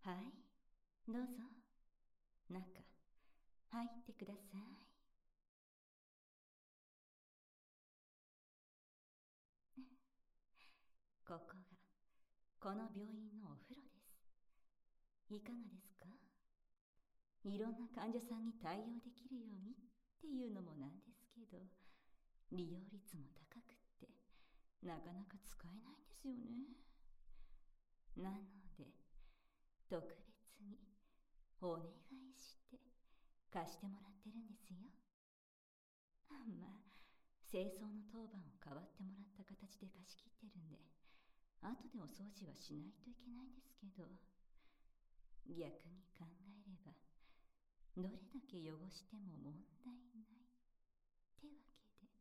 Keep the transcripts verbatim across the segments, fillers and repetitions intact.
はい、どうぞ。中、入ってください。ここが、この病院のお風呂です。いかがですか？いろんな患者さんに対応できるようにっていうのもなんですけど、利用率も高くって、なかなか使えないんですよね。なので、特別にお願いして貸してもらってるんですよ。まあ、清掃の当番を代わってもらった形で貸し切ってるんで、後でお掃除はしないといけないんですけど、逆に考えれば、どれだけ汚しても問題ないってわけで。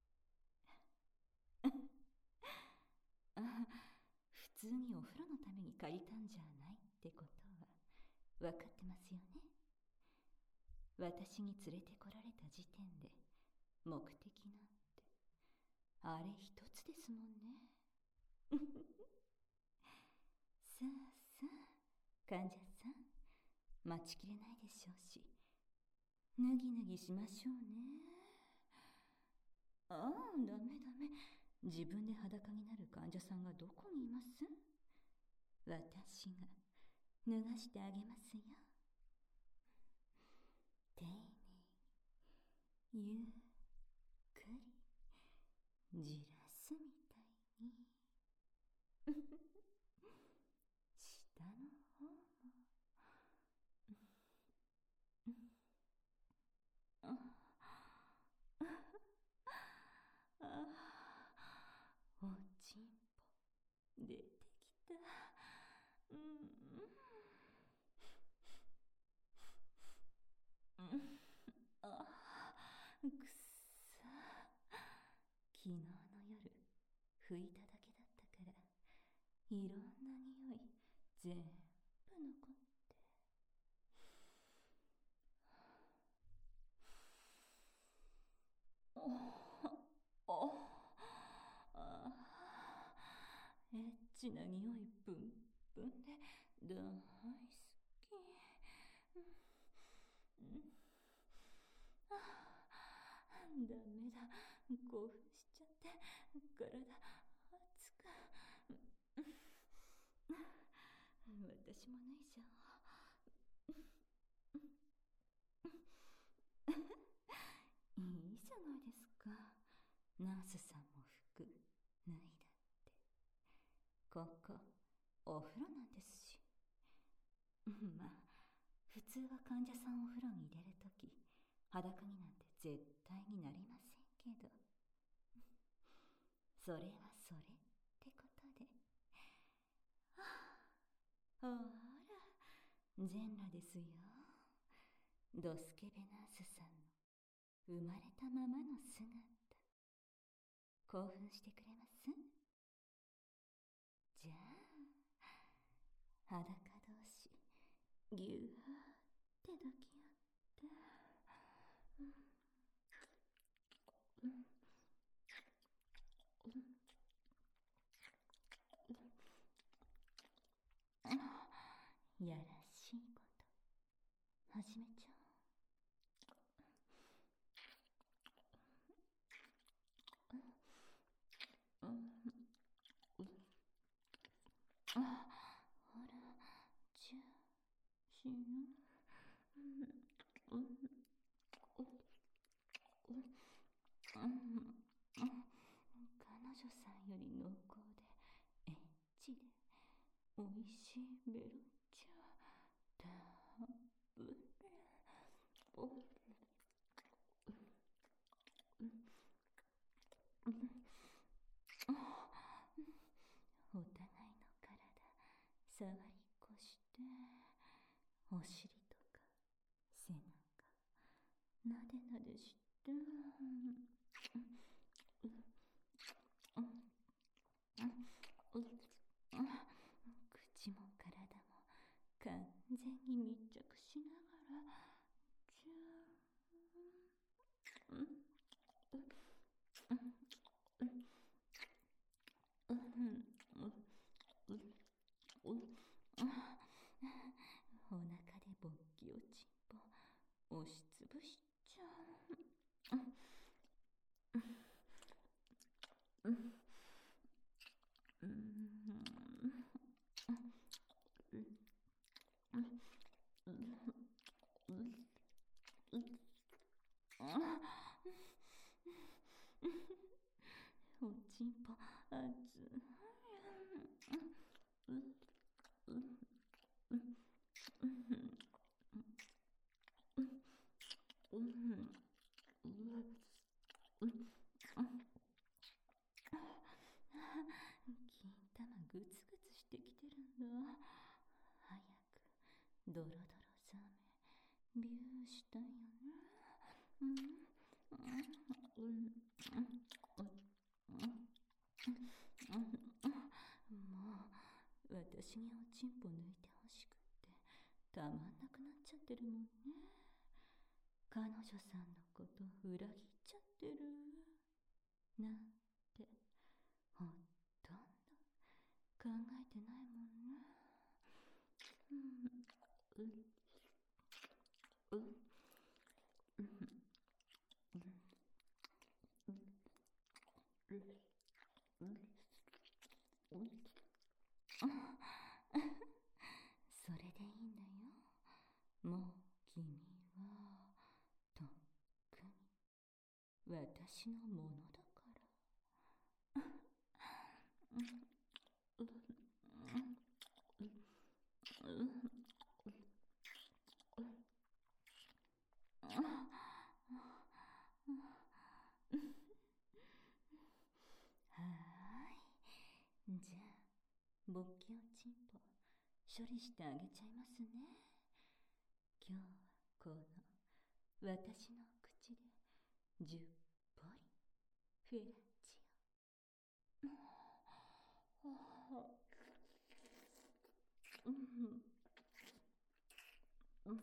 あ、普通にお風呂のために借りたんじゃないってことは分かってますよね。私に連れてこられた時点で目的なんてあれ一つですもんね。さあさあ、患者さん、待ちきれないでしょうし、脱ぎ脱ぎしましょうね。ああ、ダメダメ。自分で裸になる患者さんがどこにいます？私が脱がしてあげますよ。丁寧に、ゆっくり、じらすみたいに。下の方も。ああ、おちんぽ出てきた。うんうん。あ、くっさ。昨日の夜拭いただけだったから、いろんな匂い全部残って。おおあ、エッチな匂いプンプンで大好き。うん、あ、ダメだ、興奮しちゃって体熱く。私も脱いじゃおう。いいじゃないですか。ナースさんも服脱いだって。ここお風呂なんですし。まあ、普通は患者さんをお風呂に入れるとき、裸になんて絶対になりませんけど。それはそれってことで。ほら、全裸ですよ。ドスケベナースさんの生まれたままの姿。興奮してくれます？じゃあ、裸同士、ぎゅーって抱き合って。うんうんうんうん、やらしいこと始めちゃう。うんうん、あ、ほら、チューしよう。うんうんうんうん、彼女さんより濃厚でエッチでおいしいベロちゃたっぷり。お、うんうん、お互いの体触りっこして、お尻とか背中なでなでして、うんうんうんうん、口も体も完全に密着しながら、チュー、うんうんうんうんうんうんうん、 ドロドロザメビューしたよな。うんうんうんもう私におちんぽ抜いてほしくってたまんなくなっちゃってるもんね。彼女さんのこと裏切っちゃってるなんてほとんど考えてないもんね。うんうんうんうんうんそれでいいんだよ。もう君はとっくに私のものだから。はーい。じゃあ、勃起おちんぽ処理してあげちゃいますね。今日はこの私の口でじゅっぽりフェラチオ。うんうん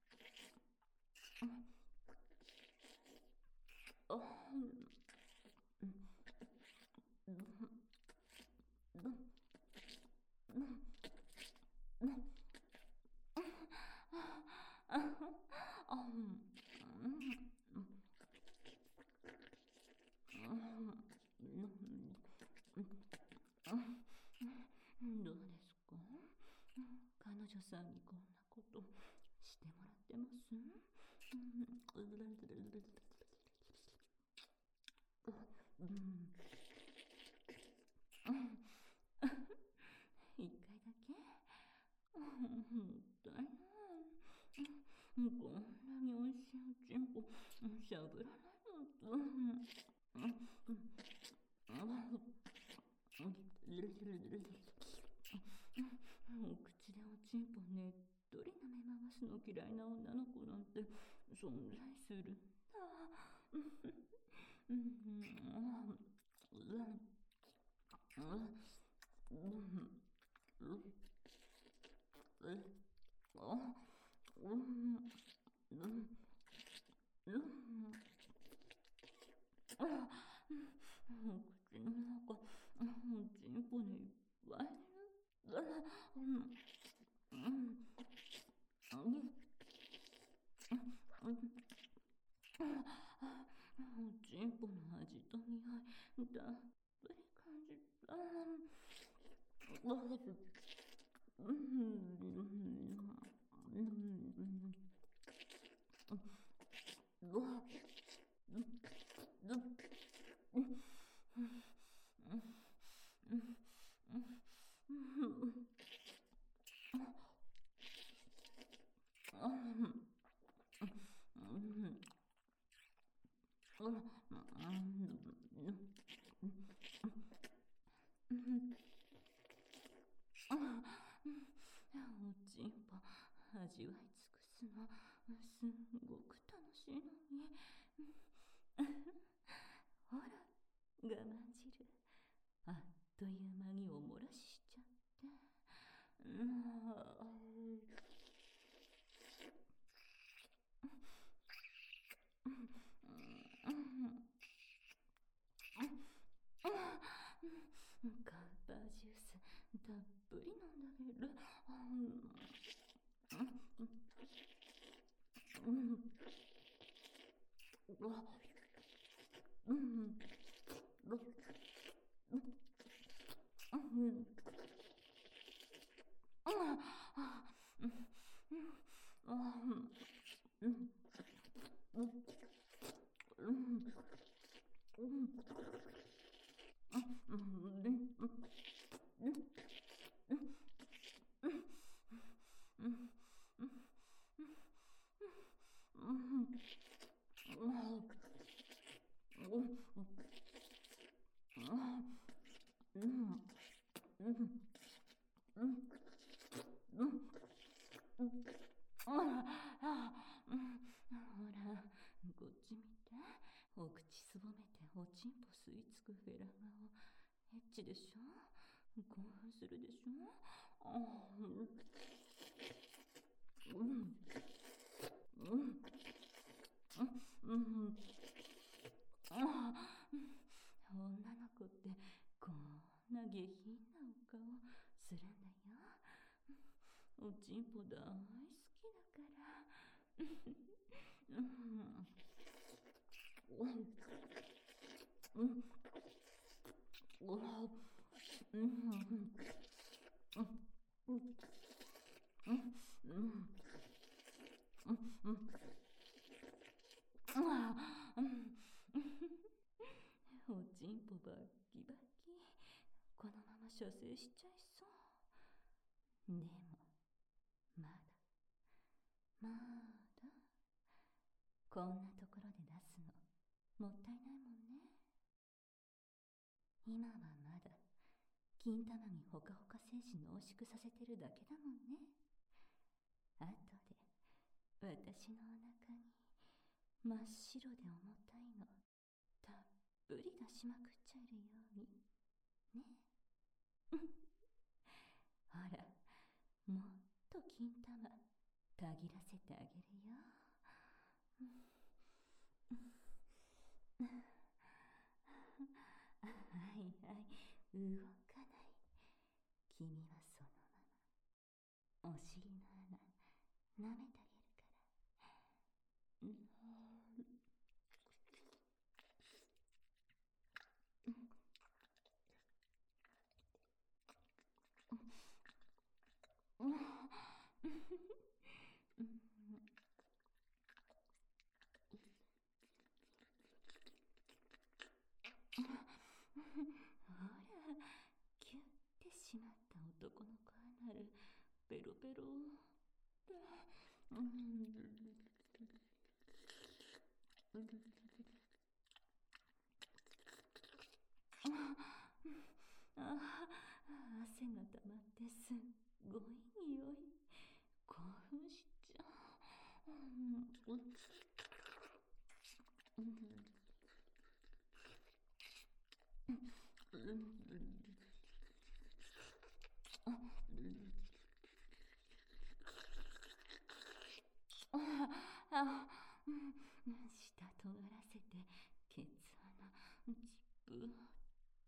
どうですか？彼女さんにこんなことしてもらってます？一回だけ？もったいない。こんなにおいしいおちんぽしゃぶらないのと。お口でおちんぽねっとり舐め回すの嫌いな女の子なんて存在するんだ。口の中、おちんぽでいっぱいだ。おちんぽの味と匂いたっぷり感じた。おちんぽ味わい尽くすのすごく楽しいのに。ほら我慢汁あっという間におもらししちゃって。カンパージュースたっぷり飲んであげる。うんあ、うん、ほら、こっち見て。お口すぼめておちんぽ吸い付くフェラ顔。エッチでしょ？興奮するでしょ？あー、うん、うん、うん、うん、あー、女の子ってこんな下品なお顔するんだよ。おちんぽ大好きだから。うん、うん、うん、うん、うん、うん、うん、うん、うん、ああ、うん、おちんぽバッキバキ。このまま射精しちゃいそう。でも、まだ、まだ、こんなところで出すの、もったいないもんね。今はまだ、金玉にほかほか精子濃縮させてるだけだもんね。あとで、私のお腹に、真っ白で重たいの、たっぷり出しまくっちゃえるように。ね。ほら、もっと金玉、たぎらせてあげるよ。うん、はいはい、動かない。君はそのまま、お尻の穴、舐めてあげるから。うん、うん、うん、うん、ほら、キュッてしまった男の子アナル、ペロペロって。うん、ああ、汗が溜まってすっごい匂い。興奮しちゃう。うん、うん、うん、うん、ああ、うん、舌尖らせてケツ穴チップって、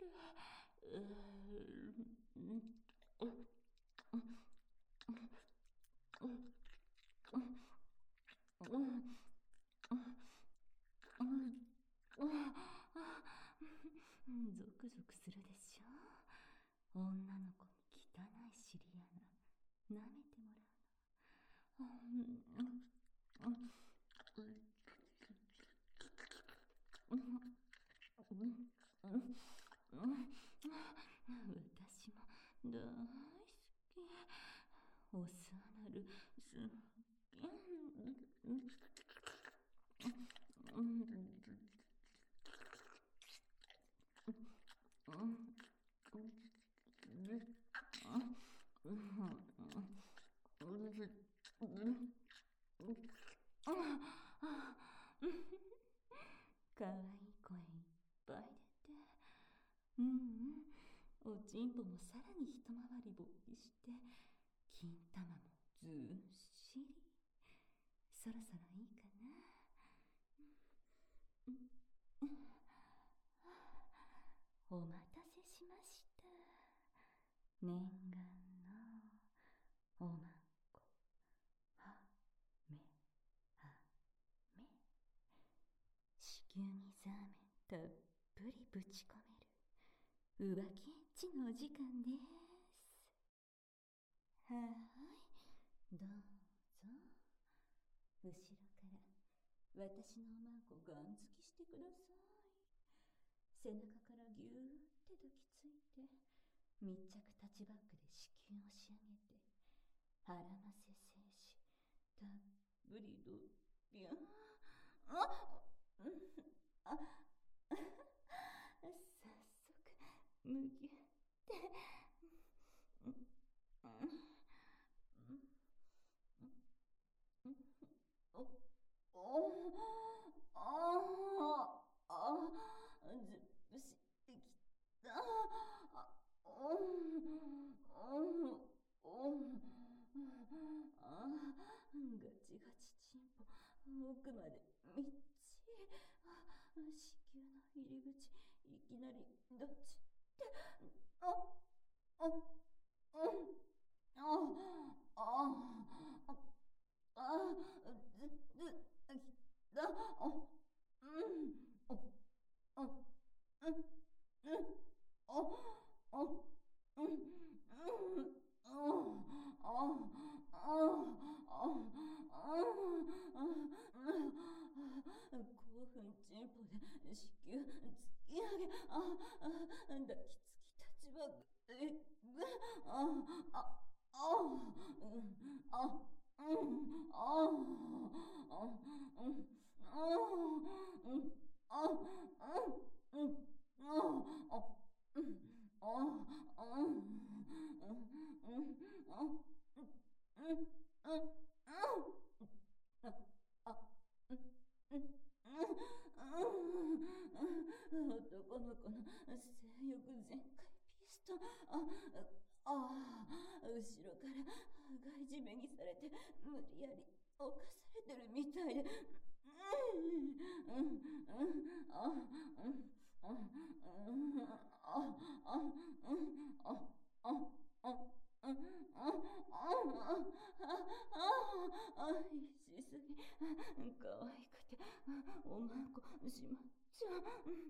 うーん、うん、うん、うん、うん、うん、うん、うん、うん、あ、うん、ゾクゾクするでしょ。女の子に汚い尻穴舐めてもらうの。うん、うん、うん、うん、うん、うん、うん、私も大好き。お酢アナルすっげー、うん、うん、うん、うん、かわいい声いっぱい出て。うん、うん、おちんぽもさらに一回り勃起して、金玉もずっしり。そろそろいいかな。うん、うん、お待たせしました。念願のおまんこ、はめはめ。子宮にザーメンたっぷりぶち込める浮気エッチのお時間です。はーい、どうぞ。後ろから私のおまんこガンつきしてください。背中からぎゅーって抱きついて、密着タッチバックで子宮を仕上げて、腹ませ精子たっぷりどびゃー。あ、うん、あ、早速むぎゅって、うん、うん、うん、 あああずぶしきたあおんおんおんあガチガチチンポ奥までみっちりあ子宮の入り口いきなりどっちってああうんああああずずだおうんおおうんうんおおうんうん興奮チンポで子宮突き上げああ抱きつき立ちまくえぐあああうんあうんあうんうんあうんうんあうんああ男の子の性欲全開ピストンああ後ろから外地目にされて無理やり犯されてるみたいでうんうんうんあうんあうんああうんあああああしすぎ可愛くておまんこしまっちゃう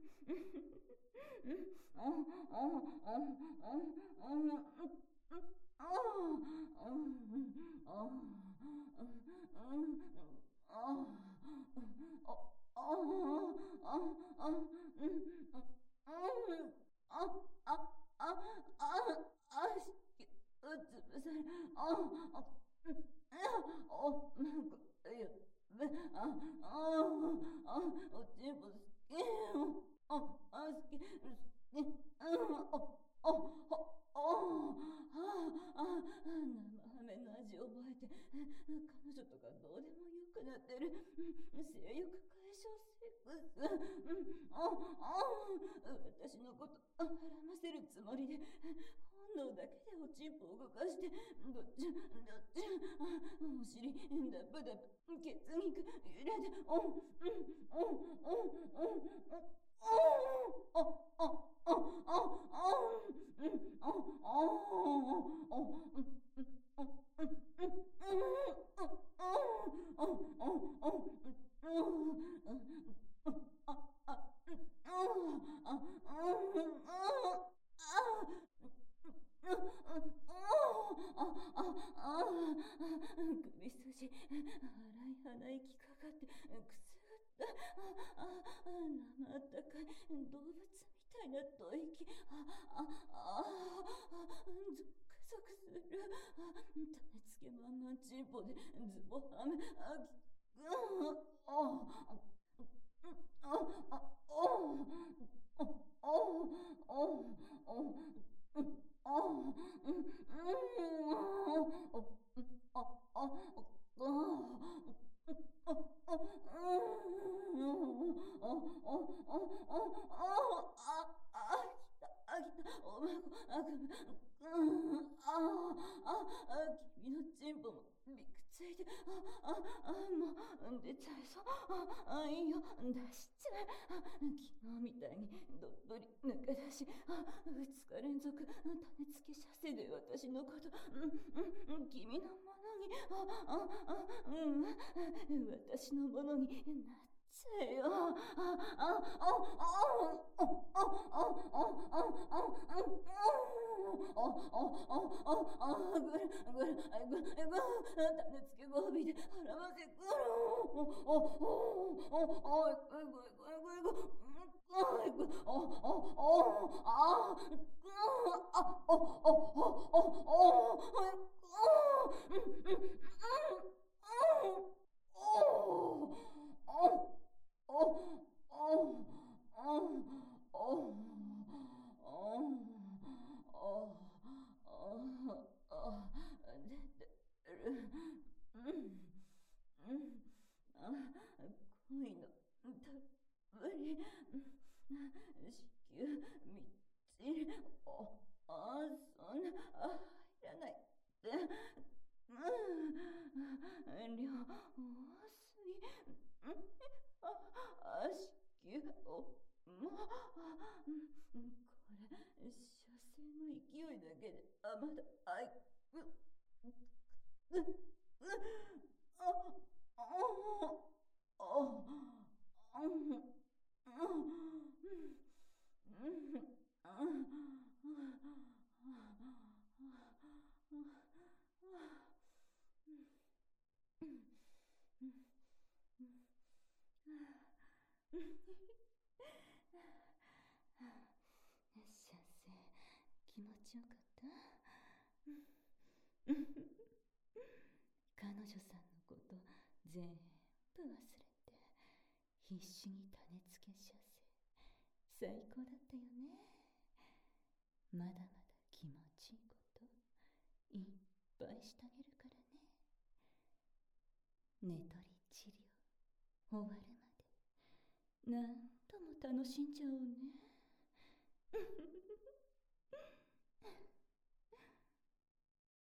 潰されああおなんかやべあああおちんぽ好きよああ好き好きうんあああああ生ハメの味覚えて彼女とかどうでもよくなってる性欲解消セックスうんああ私のことはらませるつもりで本能だけでおちんぽを動かしてどっちどっちお尻ダブダブ血肉揺れておんうんおんおんおんおんあああああうんあああうん首筋荒い鼻息かかってくすぐったああ生あったかい動物みたいな吐息ああああゾクゾクするあ種つけまんまんチンポでズボはめあぐんああああおおおおおあうんうんああ君のチンポもびくついてああもう出ちゃいそうああいいよ出しちゃえ昨日みたいにどっぷり抜け出しあ二日連続種付け射精で私のことうんうん君のものにあああうん私のものになっちゃえよあああああああぐるぐるぐるぐる種付けごびで腹ませぐるおおおおおいぐいぐいぐいぐいぐいぐいおおおああおおおおおうんうんおいのたっぷり子宮みっちりおあそんなあいらないってうん量多すぎああ子宮をもうこれ射精の勢いだけであまだあいううううああああ射精気持ちよかった彼女さんのこと全部忘れて必死に種付け射精最高だったよね。まだまだ気持ちいいこといっぱいしてあげるからね。寝取り治療終わるまで何度も楽しんじゃおうね